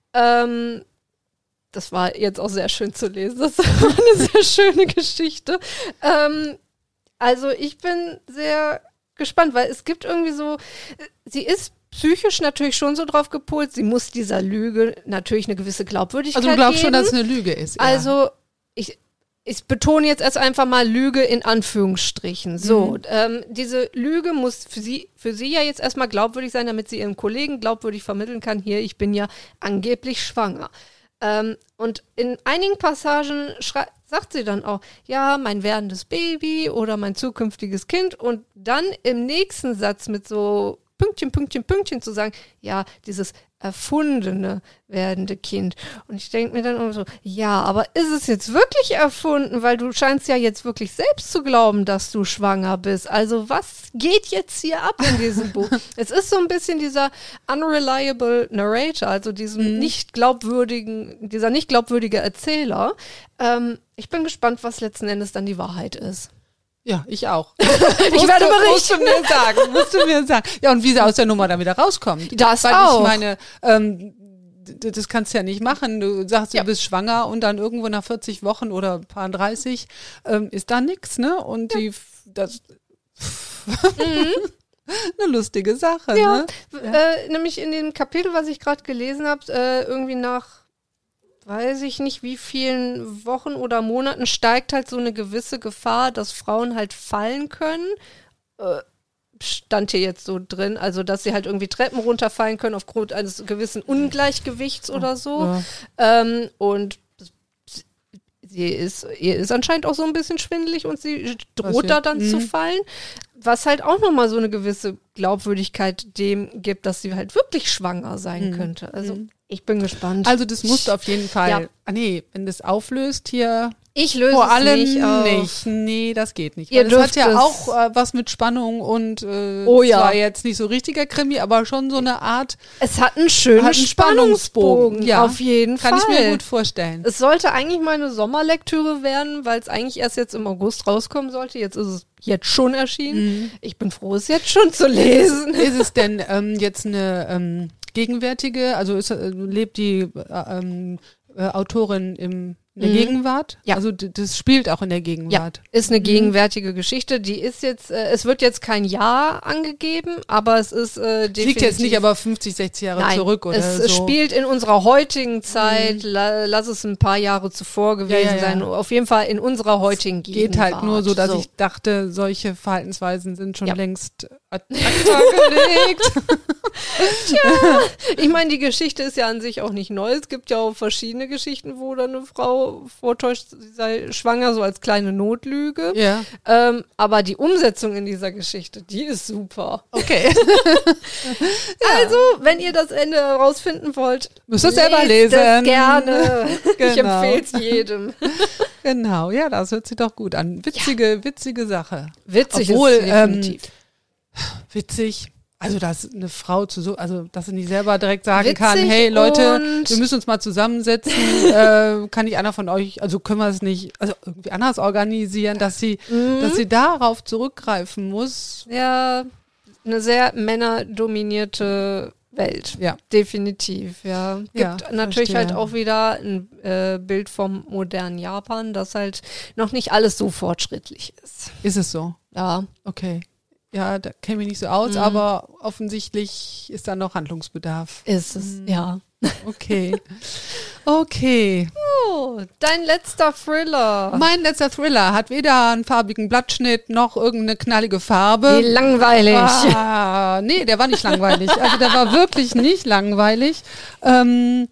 Das war jetzt auch sehr schön zu lesen. Das war eine sehr schöne Geschichte. Also ich bin sehr gespannt, weil es gibt irgendwie so, sie ist psychisch natürlich schon so drauf gepolt, sie muss dieser Lüge natürlich eine gewisse Glaubwürdigkeit geben. Also du glaubst schon, dass es eine Lüge ist? Ja. Also ich betone jetzt erst einfach mal Lüge in Anführungsstrichen. So, diese Lüge muss für sie ja jetzt erstmal glaubwürdig sein, damit sie ihren Kollegen glaubwürdig vermitteln kann, hier, ich bin ja angeblich schwanger. Und in einigen Passagen sagt sie dann auch, ja, mein werdendes Baby oder mein zukünftiges Kind und dann im nächsten Satz mit so Pünktchen, Pünktchen, Pünktchen zu sagen, ja, dieses erfundene werdende Kind. Und ich denke mir dann immer so, ja, aber ist es jetzt wirklich erfunden? Weil du scheinst ja jetzt wirklich selbst zu glauben, dass du schwanger bist. Also was geht jetzt hier ab in diesem Buch? Es ist so ein bisschen dieser unreliable narrator, also dieser nicht glaubwürdige Erzähler. Ich bin gespannt, was letzten Endes dann die Wahrheit ist. Ja, ich auch. Ich werde berichten. Musst du mir sagen. Ja, und wie sie aus der Nummer dann wieder rauskommt. Das Weil auch. ich meine, das kannst du ja nicht machen. Du sagst, du bist schwanger und dann irgendwo nach 40 Wochen oder ein paar 30 ist da nix, ne? Und das eine lustige Sache, Ja, ne? nämlich in dem Kapitel, was ich gerade gelesen habe, irgendwie nach weiß ich nicht, wie vielen Wochen oder Monaten steigt halt so eine gewisse Gefahr, dass Frauen halt fallen können. Stand hier jetzt so drin, also dass sie halt irgendwie Treppen runterfallen können aufgrund eines gewissen Ungleichgewichts oder so. Ja. Und ihr ist anscheinend auch so ein bisschen schwindelig und sie droht da dann zu fallen. Was halt auch nochmal so eine gewisse Glaubwürdigkeit dem gibt, dass sie halt wirklich schwanger sein könnte. Also ich bin gespannt. Also das musst du auf jeden Fall, wenn das auflöst hier. Ich löse vor es allem nicht auf. nicht. Nee, das geht nicht. Ihr Weil das hat ja dürft auch was mit Spannung und Oh ja. zwar jetzt nicht so richtiger Krimi, aber schon so eine Art. Es hat einen schönen Spannungsbogen, Ja, auf jeden Fall. Kann ich mir gut vorstellen. Es sollte eigentlich mal eine Sommerlektüre werden, weil es eigentlich erst jetzt im August rauskommen sollte. Jetzt ist es jetzt schon erschienen. Ich bin froh, es jetzt schon zu lesen. Ist es denn jetzt eine gegenwärtige, also lebt die Autorin in der Gegenwart? Ja. Also das spielt auch in der Gegenwart. Ja, ist eine gegenwärtige Geschichte. Die ist jetzt, es wird jetzt kein Jahr angegeben, aber es ist definitiv. Liegt jetzt nicht aber 50, 60 Jahre zurück oder so. Es spielt in unserer heutigen Zeit, lass es ein paar Jahre zuvor gewesen sein, auf jeden Fall in unserer heutigen Gegenwart. Geht halt nur so, dass ich dachte, solche Verhaltensweisen sind schon längst ad acta gelegt. Tja, ich meine, die Geschichte ist ja an sich auch nicht neu. Es gibt ja auch verschiedene Geschichten, wo dann eine Frau vortäuscht, sie sei schwanger, so als kleine Notlüge. Ja. Aber die Umsetzung in dieser Geschichte, die ist super. Okay. Also, wenn ihr das Ende herausfinden wollt, müsst ihr selber lesen. Es gerne. Genau. Ich empfehle es jedem. Genau, ja, das hört sich doch gut an. Witzige Sache. Witzig Obwohl, ist definitiv. Witzig. Also, dass eine Frau dass sie nicht selber direkt sagen Witzig kann, hey Leute, und wir müssen uns mal zusammensetzen, kann nicht einer von euch, also können wir es nicht, also irgendwie anders organisieren, dass sie darauf zurückgreifen muss. Ja, eine sehr männerdominierte Welt. Ja. Definitiv, ja. Gibt Ja, natürlich verstehe. halt auch wieder ein Bild vom modernen Japan, das halt noch nicht alles so fortschrittlich ist. Ist es so? Ja. Okay. Ja, da kenne ich mich nicht so aus, aber offensichtlich ist da noch Handlungsbedarf. Ist es, ja. Okay. Okay. Oh, dein letzter Thriller. Mein letzter Thriller hat weder einen farbigen Blattschnitt noch irgendeine knallige Farbe. Wie langweilig. Nee, der war nicht langweilig. Also der war wirklich nicht langweilig. Der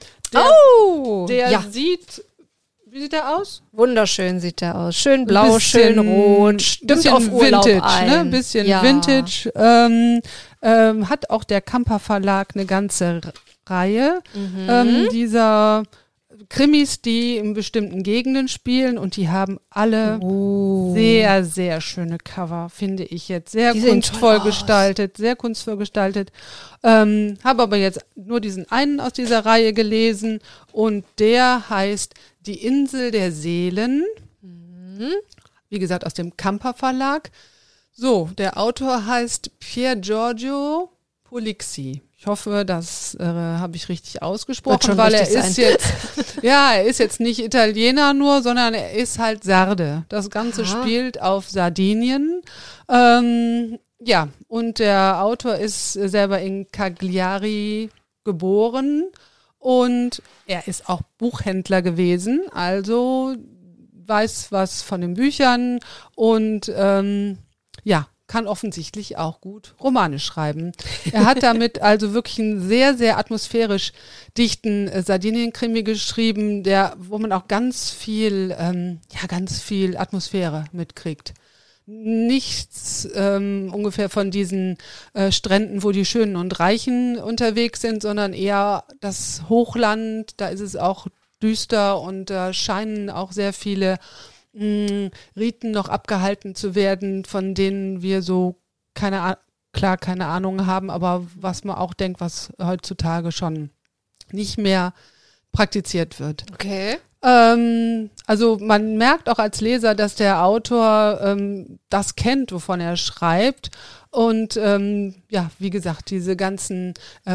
sieht, wie sieht der aus? Wunderschön sieht der aus. Schön blau, Bisschen- schön rot. Stimmt bisschen auf Urlaub Vintage, ein. ne? Bisschen Ja. Vintage. Hat auch der Kamper Verlag eine ganze Reihe dieser Krimis, die in bestimmten Gegenden spielen und die haben alle sehr, sehr schöne Cover, finde ich jetzt. Sehr Die sehen kunstvoll toll aus. gestaltet, sehr kunstvoll gestaltet. Habe aber jetzt nur diesen einen aus dieser Reihe gelesen und der heißt Die Insel der Seelen. Wie gesagt, aus dem Kamper Verlag. So, der Autor heißt Pier Giorgio Polixi. Ich hoffe, das habe ich richtig Wird ausgesprochen, schon weil er richtig ist sein. jetzt, er ist jetzt nicht Italiener nur, sondern er ist halt Sarde. Das Ganze spielt auf Sardinien. Ja, und der Autor ist selber in Cagliari geboren und er ist auch Buchhändler gewesen, also weiß was von den Büchern und kann offensichtlich auch gut Romane schreiben. Er hat damit also wirklich einen sehr, sehr atmosphärisch dichten Sardinien-Krimi geschrieben, wo man auch ganz viel Atmosphäre mitkriegt. Nichts ungefähr von diesen Stränden, wo die Schönen und Reichen unterwegs sind, sondern eher das Hochland. Da ist es auch düster und da scheinen auch sehr viele Riten noch abgehalten zu werden, von denen wir so keine Ahnung haben, aber was man auch denkt, was heutzutage schon nicht mehr praktiziert wird. Okay. Also man merkt auch als Leser, dass der Autor das kennt, wovon er schreibt. Und wie gesagt, diese ganzen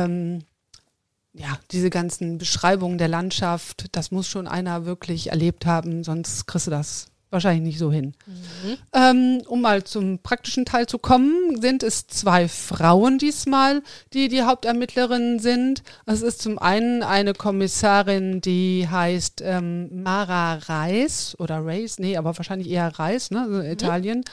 Beschreibungen der Landschaft, das muss schon einer wirklich erlebt haben, sonst kriegst du das wahrscheinlich nicht so hin. Um mal zum praktischen Teil zu kommen, sind es 2 Frauen diesmal, die Hauptermittlerinnen sind. Es ist zum einen eine Kommissarin, die heißt Mara Reis oder Reis, aber wahrscheinlich eher Reis, ne, also Italien.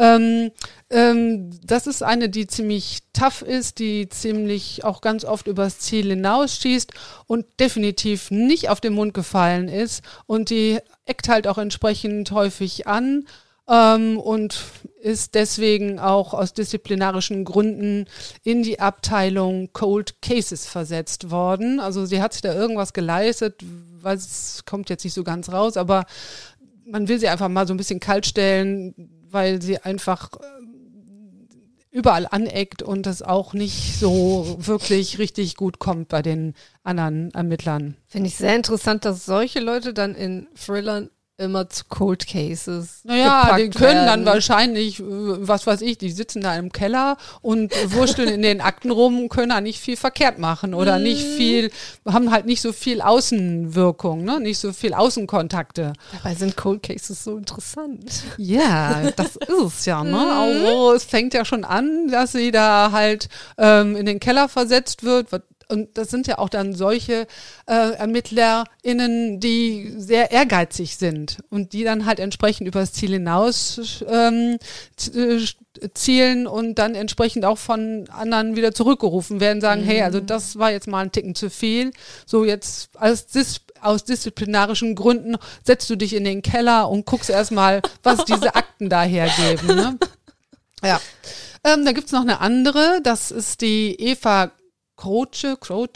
Das ist eine, die ziemlich tough ist, die ziemlich auch ganz oft übers Ziel hinausschießt und definitiv nicht auf den Mund gefallen ist und die eckt halt auch entsprechend häufig an und ist deswegen auch aus disziplinarischen Gründen in die Abteilung Cold Cases versetzt worden. Also sie hat sich da irgendwas geleistet, es kommt jetzt nicht so ganz raus, aber man will sie einfach mal so ein bisschen kalt stellen, weil sie einfach überall aneckt und das auch nicht so wirklich richtig gut kommt bei den anderen Ermittlern. Finde ich sehr interessant, dass solche Leute dann in Thrillern immer zu Cold Cases die können dann wahrscheinlich, was weiß ich, die sitzen da im Keller und wursteln in den Akten rum und können da nicht viel verkehrt machen oder haben halt nicht so viel Außenwirkung, ne? Nicht so viel Außenkontakte. Dabei sind Cold Cases so interessant. Ja, das ist es ja, ne? Also es fängt ja schon an, dass sie da halt in den Keller versetzt wird. Und das sind ja auch dann solche ErmittlerInnen, die sehr ehrgeizig sind und die dann halt entsprechend übers Ziel hinaus zielen und dann entsprechend auch von anderen wieder zurückgerufen werden, sagen, hey, also das war jetzt mal ein Ticken zu viel. So jetzt aus disziplinarischen Gründen setzt du dich in den Keller und guckst erstmal, was diese Akten da hergeben. Ne? Ja. Da gibt's noch eine andere, das ist die Eva Croce,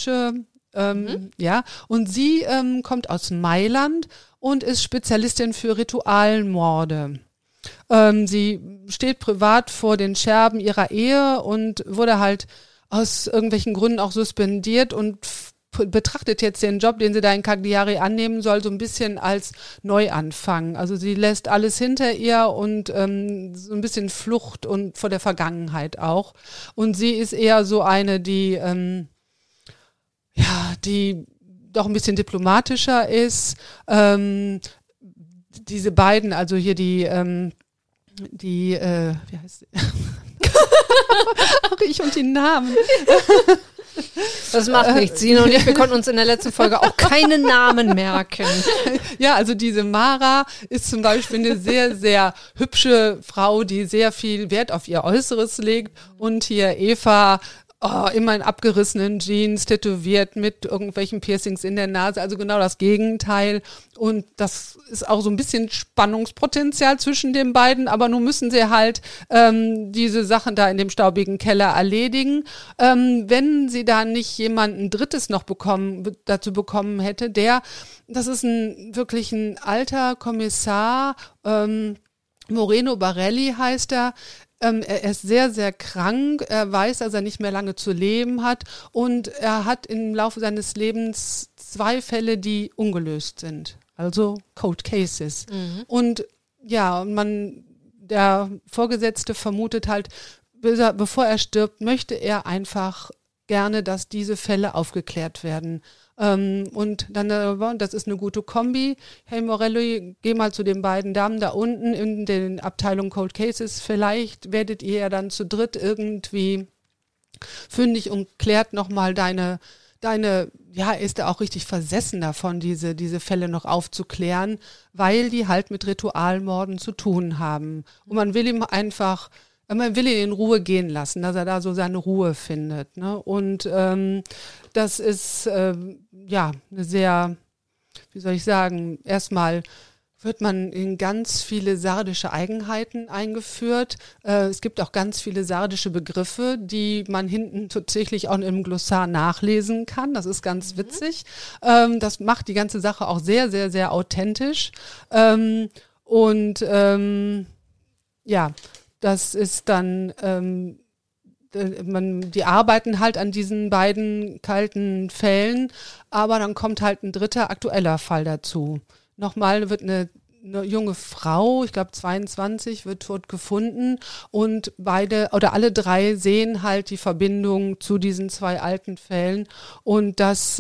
und sie kommt aus Mailand und ist Spezialistin für Ritualmorde. Sie steht privat vor den Scherben ihrer Ehe und wurde halt aus irgendwelchen Gründen auch suspendiert und betrachtet jetzt den Job, den sie da in Cagliari annehmen soll, so ein bisschen als Neuanfang. Also sie lässt alles hinter ihr und so ein bisschen Flucht und vor der Vergangenheit auch. Und sie ist eher so eine, die doch ein bisschen diplomatischer ist. Diese beiden, also hier wie heißt sie? Ach, ich und die Namen. Das macht nichts. Sina und ich, wir konnten uns in der letzten Folge auch keine Namen merken. Ja, also diese Mara ist zum Beispiel eine sehr, sehr hübsche Frau, die sehr viel Wert auf ihr Äußeres legt. Und hier Eva, immer in abgerissenen Jeans, tätowiert mit irgendwelchen Piercings in der Nase, also genau das Gegenteil. Und das ist auch so ein bisschen Spannungspotenzial zwischen den beiden, aber nun müssen sie halt diese Sachen da in dem staubigen Keller erledigen. Wenn sie da nicht jemanden Drittes noch dazu bekommen hätte, das ist wirklich ein alter Kommissar, Moreno Barelli heißt er. Er ist sehr, sehr krank. Er weiß, dass er nicht mehr lange zu leben hat. Und er hat im Laufe seines Lebens 2 Fälle, die ungelöst sind. Also Cold Cases. Und ja, der Vorgesetzte vermutet halt, bevor er stirbt, möchte er einfach gerne, dass diese Fälle aufgeklärt werden. Und dann, das ist eine gute Kombi. Hey Morelli, geh mal zu den beiden Damen da unten in den Abteilung Cold Cases. Vielleicht werdet ihr ja dann zu dritt irgendwie fündig und klärt nochmal ist er auch richtig versessen davon, diese Fälle noch aufzuklären, weil die halt mit Ritualmorden zu tun haben. Und man will ihm einfach man will ihn in Ruhe gehen lassen, dass er da so seine Ruhe findet. Ne? Und das ist ja eine sehr, wie soll ich sagen, erstmal wird man in ganz viele sardische Eigenheiten eingeführt. Es gibt auch ganz viele sardische Begriffe, die man hinten tatsächlich auch im Glossar nachlesen kann. Das ist ganz witzig. Das macht die ganze Sache auch sehr, sehr, sehr authentisch. Ja, das ist dann, die arbeiten halt an diesen beiden kalten Fällen, aber dann kommt halt ein dritter aktueller Fall dazu. Nochmal wird eine junge Frau, ich glaube 22, wird tot gefunden und alle drei sehen halt die Verbindung zu diesen zwei alten Fällen und das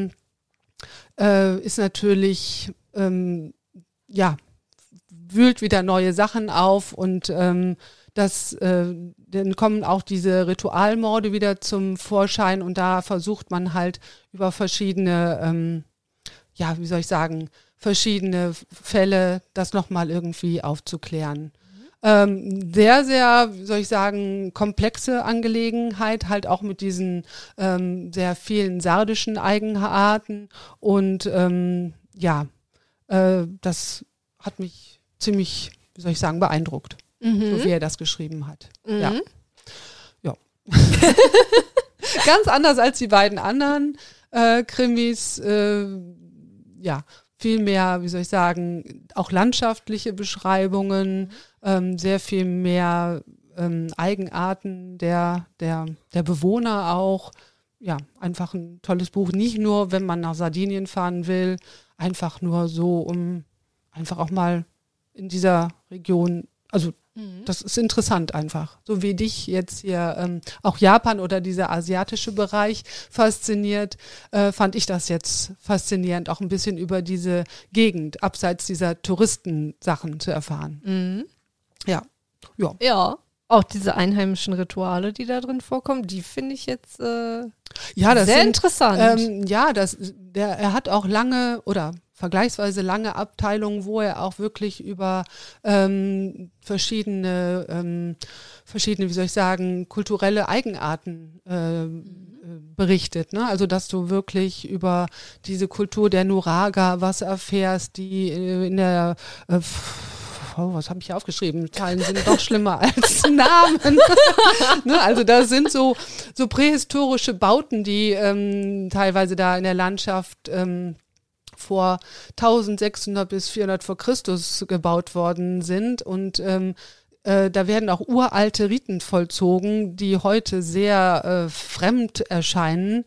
ist natürlich, ja, wühlt wieder neue Sachen auf und dann kommen auch diese Ritualmorde wieder zum Vorschein und da versucht man halt über verschiedene, ja, wie soll ich sagen, verschiedene Fälle das nochmal irgendwie aufzuklären. Sehr, sehr, wie soll ich sagen, komplexe Angelegenheit, halt auch mit diesen sehr vielen sardischen Eigenarten und ja, das hat mich ziemlich, wie soll ich sagen, beeindruckt, so wie er das geschrieben hat. Ja. Ganz anders als die beiden anderen Krimis, ja, viel mehr, wie soll ich sagen, auch landschaftliche Beschreibungen, sehr viel mehr Eigenarten der Bewohner auch. Ja, einfach ein tolles Buch. Nicht nur, wenn man nach Sardinien fahren will, einfach nur so, um einfach auch mal in dieser Region, also das ist interessant einfach. So wie dich jetzt hier auch Japan oder dieser asiatische Bereich fasziniert, fand ich das jetzt faszinierend, auch ein bisschen über diese Gegend, abseits dieser Touristensachen zu erfahren. Ja. Ja, auch diese einheimischen Rituale, die da drin vorkommen, die finde ich jetzt das sehr interessant. Er hat auch lange oder vergleichsweise lange Abteilungen, wo er auch wirklich über verschiedene, wie soll ich sagen, kulturelle Eigenarten berichtet. Ne? Also dass du wirklich über diese Kultur der Nuraga was erfährst, die in der was habe ich hier aufgeschrieben? Zahlen sind doch schlimmer als Namen. Ne? Also da sind so prähistorische Bauten, die teilweise da in der Landschaft vor 1600 bis 400 vor Christus gebaut worden sind und da werden auch uralte Riten vollzogen, die heute sehr fremd erscheinen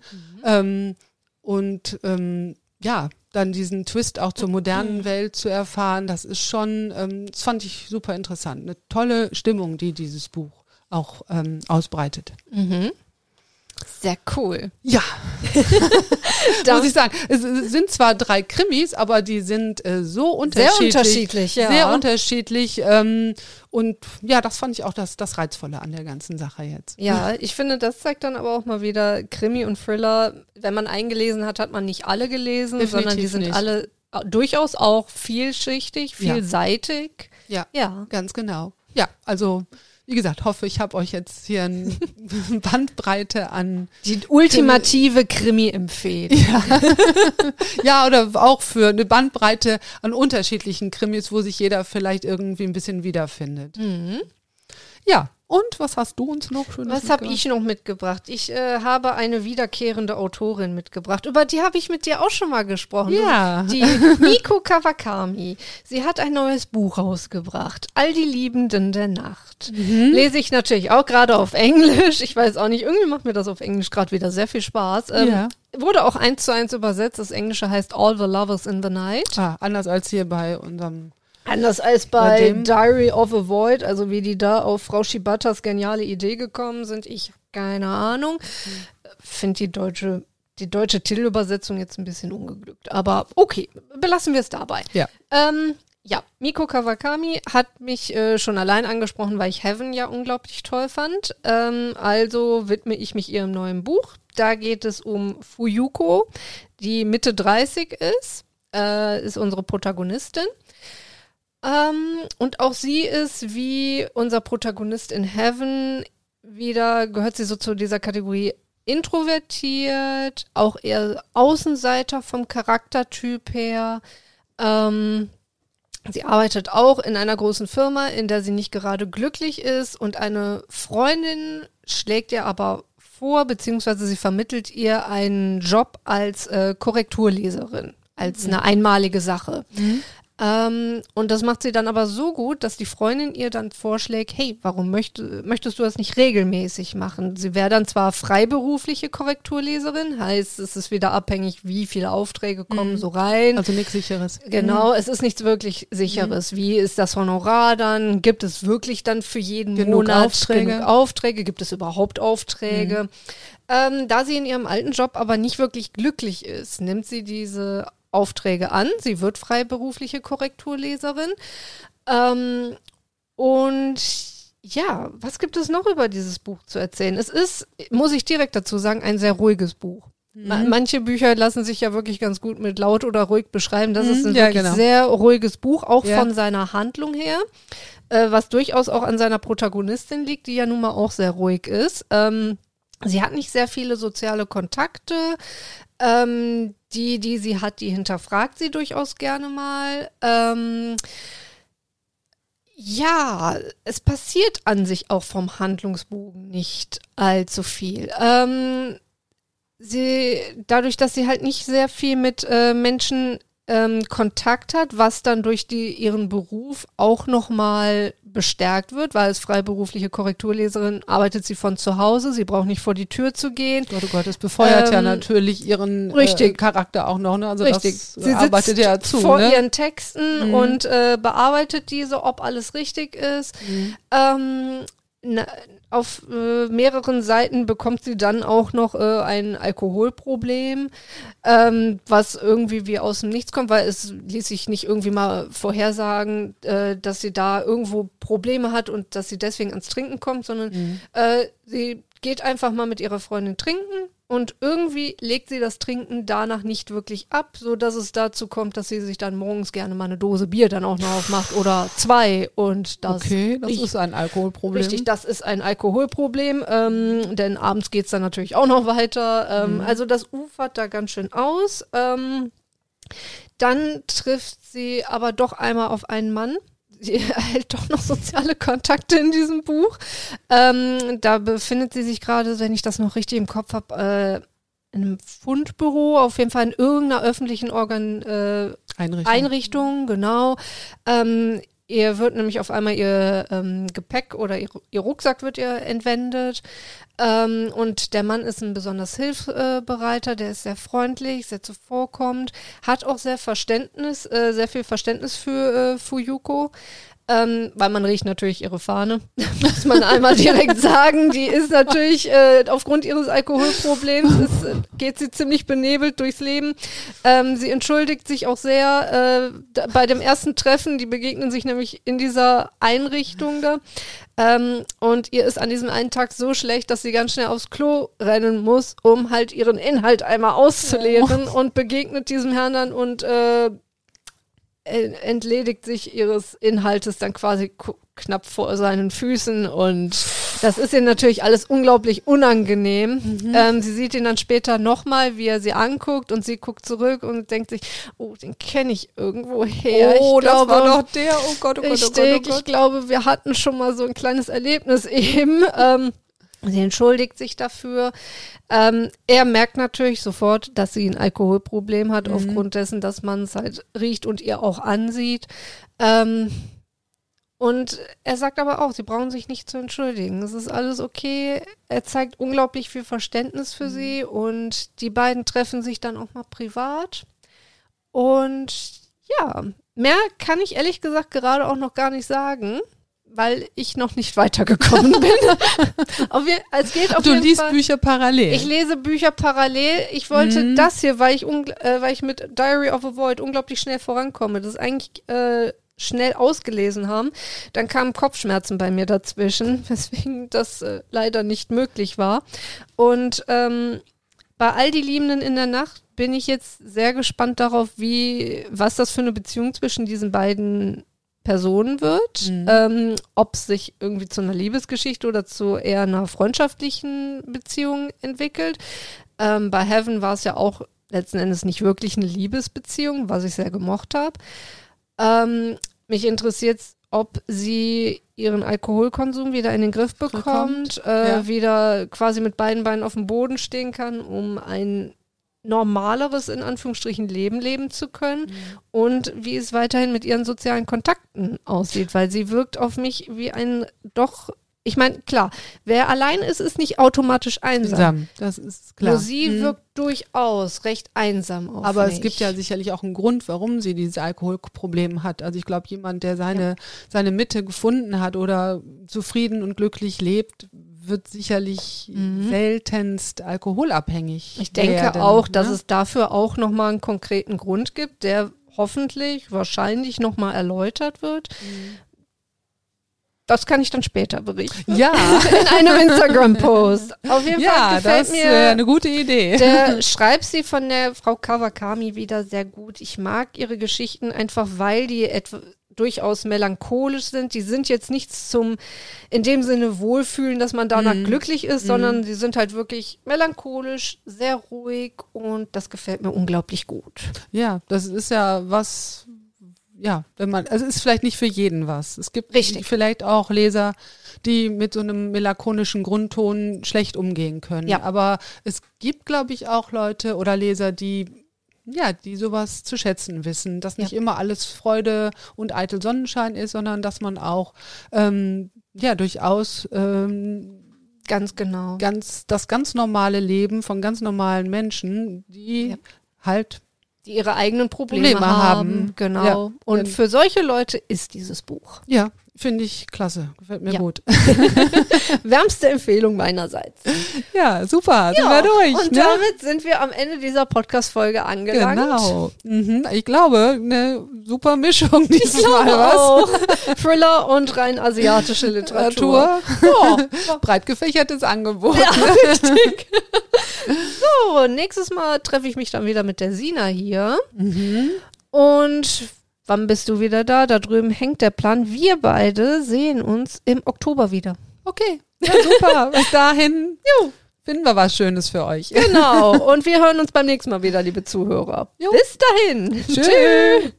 ja, dann diesen Twist auch zur modernen Welt zu erfahren, das ist schon, das fand ich super interessant. Eine tolle Stimmung, die dieses Buch auch ausbreitet. Sehr cool. Ja, muss ich sagen. Es sind zwar 3 Krimis, aber die sind so unterschiedlich. Sehr unterschiedlich, ja. Sehr unterschiedlich. Und ja, das fand ich auch das Reizvolle an der ganzen Sache jetzt. Ja, ich finde, das zeigt dann aber auch mal wieder Krimi und Thriller. Wenn man eingelesen hat, hat man nicht alle gelesen, Definitiv sondern die sind nicht. alle durchaus auch vielschichtig, vielseitig. Ja, Ja. ganz genau. Ja, also wie gesagt, hoffe, ich habe euch jetzt hier eine Bandbreite an Die ultimative Krimi-Empfehlung. ja, oder auch für eine Bandbreite an unterschiedlichen Krimis, wo sich jeder vielleicht irgendwie ein bisschen wiederfindet. Ja, und was hast du uns noch Schönes Was habe ich noch mitgebracht? Ich habe eine wiederkehrende Autorin mitgebracht. Über die habe ich mit dir auch schon mal gesprochen. Ja. Die Miko Kawakami. Sie hat ein neues Buch rausgebracht. All die Liebenden der Nacht. Lese ich natürlich auch gerade auf Englisch. Ich weiß auch nicht, irgendwie macht mir das auf Englisch gerade wieder sehr viel Spaß. Wurde auch 1:1 übersetzt. Das Englische heißt All the Lovers in the Night. Anders als hier bei unserem Anders als bei Diary of a Void, also wie die da auf Frau Shibatas geniale Idee gekommen sind, ich habe keine Ahnung. Finde die deutsche Titelübersetzung jetzt ein bisschen ungeglückt. Aber okay, belassen wir es dabei. Ja. Ja, Miko Kawakami hat mich schon allein angesprochen, weil ich Heaven ja unglaublich toll fand. Also widme ich mich ihrem neuen Buch. Da geht es um Fuyuko, die Mitte 30 ist unsere Protagonistin. Und auch sie ist wie unser Protagonist in Heaven gehört sie so zu dieser Kategorie introvertiert, auch eher Außenseiter vom Charaktertyp her. Sie arbeitet auch in einer großen Firma, in der sie nicht gerade glücklich ist, und eine Freundin schlägt ihr aber vor, beziehungsweise sie vermittelt ihr einen Job als Korrekturleserin, als eine einmalige Sache. Und das macht sie dann aber so gut, dass die Freundin ihr dann vorschlägt, hey, warum möchtest du das nicht regelmäßig machen? Sie wäre dann zwar freiberufliche Korrekturleserin, heißt, es ist wieder abhängig, wie viele Aufträge kommen so rein. Also nichts Sicheres. Genau, es ist nichts wirklich Sicheres. Wie ist das Honorar dann? Gibt es wirklich dann für jeden Monat genug Aufträge? Gibt es überhaupt Aufträge? Da sie in ihrem alten Job aber nicht wirklich glücklich ist, nimmt sie diese Aufträge an. Sie wird freiberufliche Korrekturleserin. Und ja, was gibt es noch über dieses Buch zu erzählen? Es ist, muss ich direkt dazu sagen, ein sehr ruhiges Buch. Manche Bücher lassen sich ja wirklich ganz gut mit laut oder ruhig beschreiben. Das ist ein wirklich sehr ruhiges Buch, auch von seiner Handlung her, was durchaus auch an seiner Protagonistin liegt, die ja nun mal auch sehr ruhig ist. Sie hat nicht sehr viele soziale Kontakte. Die sie hat, die hinterfragt sie durchaus gerne mal. Ja, es passiert an sich auch vom Handlungsbogen nicht allzu viel. Dadurch, dass sie halt nicht sehr viel mit Menschen Kontakt hat, was dann durch ihren Beruf auch nochmal bestärkt wird, weil als freiberufliche Korrekturleserin arbeitet sie von zu Hause, sie braucht nicht vor die Tür zu gehen. Gott, oh Gott, das befeuert ja natürlich ihren Charakter auch noch, ne? Also richtig. Das sie arbeitet ja zu, vor ne? ihren Texten und bearbeitet diese, ob alles richtig ist. Auf mehreren Seiten bekommt sie dann auch noch ein Alkoholproblem, was irgendwie wie aus dem Nichts kommt, weil es ließ sich nicht irgendwie mal vorhersagen, dass sie da irgendwo Probleme hat und dass sie deswegen ans Trinken kommt, sondern sie geht einfach mal mit ihrer Freundin trinken und irgendwie legt sie das Trinken danach nicht wirklich ab, so dass es dazu kommt, dass sie sich dann morgens gerne mal eine Dose Bier dann auch noch aufmacht oder 2 und das. Okay, das ist ein Alkoholproblem. Richtig, das ist ein Alkoholproblem, denn abends geht's dann natürlich auch noch weiter. Also das ufert da ganz schön aus. Dann trifft sie aber doch einmal auf einen Mann. Sie erhält doch noch soziale Kontakte in diesem Buch. Da befindet sie sich gerade, wenn ich das noch richtig im Kopf habe, in einem Fundbüro, auf jeden Fall in irgendeiner öffentlichen Einrichtung, genau. Ihr wird nämlich auf einmal ihr Gepäck oder ihr Rucksack wird ihr entwendet. Und der Mann ist ein besonders hilfsbereiter, der ist sehr freundlich, sehr zuvorkommend, hat auch sehr viel Verständnis für Fuyuko. Weil man riecht natürlich ihre Fahne, muss man einmal direkt sagen. Die ist natürlich aufgrund ihres Alkoholproblems, geht sie ziemlich benebelt durchs Leben. Sie entschuldigt sich auch sehr bei dem ersten Treffen, die begegnen sich nämlich in dieser Einrichtung da. Und ihr ist an diesem einen Tag so schlecht, dass sie ganz schnell aufs Klo rennen muss, um halt ihren Inhalt einmal auszuleeren und begegnet diesem Herrn dann und entledigt sich ihres Inhaltes dann quasi knapp vor seinen Füßen und das ist ihr natürlich alles unglaublich unangenehm. Sie sieht ihn dann später nochmal, wie er sie anguckt und sie guckt zurück und denkt sich, oh, den kenne ich irgendwo her. Oh, das war doch der, oh Gott, oh Gott, richtig, oh Gott, oh Gott. Ich glaube, wir hatten schon mal so ein kleines Erlebnis eben. Sie entschuldigt sich dafür. Er merkt natürlich sofort, dass sie ein Alkoholproblem hat, aufgrund dessen, dass man es halt riecht und ihr auch ansieht. Und er sagt aber auch, sie brauchen sich nicht zu entschuldigen. Es ist alles okay. Er zeigt unglaublich viel Verständnis für sie und die beiden treffen sich dann auch mal privat. Und ja, mehr kann ich ehrlich gesagt gerade auch noch gar nicht sagen, weil ich noch nicht weitergekommen bin. Du liest Bücher parallel. Ich lese Bücher parallel. Ich wollte das hier, weil ich mit Diary of a Void unglaublich schnell vorankomme, das eigentlich schnell ausgelesen haben. Dann kamen Kopfschmerzen bei mir dazwischen, weswegen das leider nicht möglich war. Und bei All die Liebenden in der Nacht bin ich jetzt sehr gespannt darauf, was das für eine Beziehung zwischen diesen beiden Person wird, ob es sich irgendwie zu einer Liebesgeschichte oder zu eher einer freundschaftlichen Beziehung entwickelt. Bei Heaven war es ja auch letzten Endes nicht wirklich eine Liebesbeziehung, was ich sehr gemocht habe. Mich interessiert, ob sie ihren Alkoholkonsum wieder in den Griff bekommt, wieder quasi mit beiden Beinen auf dem Boden stehen kann, um ein normaleres, in Anführungsstrichen, leben zu können und wie es weiterhin mit ihren sozialen Kontakten aussieht, weil sie wirkt auf mich wie ein doch, ich meine, klar, wer allein ist, ist nicht automatisch einsam. Das ist klar. Nur sie wirkt durchaus recht einsam auf Aber mich. es gibt ja sicherlich auch einen Grund, warum sie dieses Alkoholproblem hat. Also ich glaube, jemand, der seine Mitte gefunden hat oder zufrieden und glücklich lebt, wird sicherlich seltenst alkoholabhängig Ich denke werden, auch, dass es dafür auch nochmal einen konkreten Grund gibt, der hoffentlich, wahrscheinlich nochmal erläutert wird. Das kann ich dann später berichten. Ja. In einem Instagram-Post. Auf jeden Fall gefällt das mir wäre eine gute Idee. der Schreibstil von der Frau Kawakami wieder sehr gut. Ich mag ihre Geschichten einfach, weil die durchaus melancholisch sind. Die sind jetzt nichts zum, in dem Sinne wohlfühlen, dass man danach glücklich ist, sondern die sind halt wirklich melancholisch, sehr ruhig und das gefällt mir unglaublich gut. Ja, das ist ja was, also es ist vielleicht nicht für jeden was. Es gibt vielleicht auch Leser, die mit so einem melancholischen Grundton schlecht umgehen können. Ja. Aber es gibt, glaube ich, auch Leute oder Leser, die sowas zu schätzen wissen, dass nicht immer alles Freude und eitel Sonnenschein ist, sondern dass man auch durchaus ganz genau das ganz normale Leben von ganz normalen Menschen, die die ihre eigenen Probleme haben. Genau. Ja. Und für solche Leute ist dieses Buch. Ja, finde ich klasse. Gefällt mir gut. Wärmste Empfehlung meinerseits. Ja, super. Sind wir durch. Und damit sind wir am Ende dieser Podcast-Folge angelangt. Genau. Ich glaube, eine super Mischung diesmal. Auch. Thriller und rein asiatische Literatur. Breit gefächertes Angebot. Ja, richtig. So, nächstes Mal treffe ich mich dann wieder mit der Sina hier. Und wann bist du wieder da? Da drüben hängt der Plan. Wir beide sehen uns im Oktober wieder. Okay, ja, super. Bis dahin finden wir was Schönes für euch. Genau. Und wir hören uns beim nächsten Mal wieder, liebe Zuhörer. Bis dahin. Tschüss.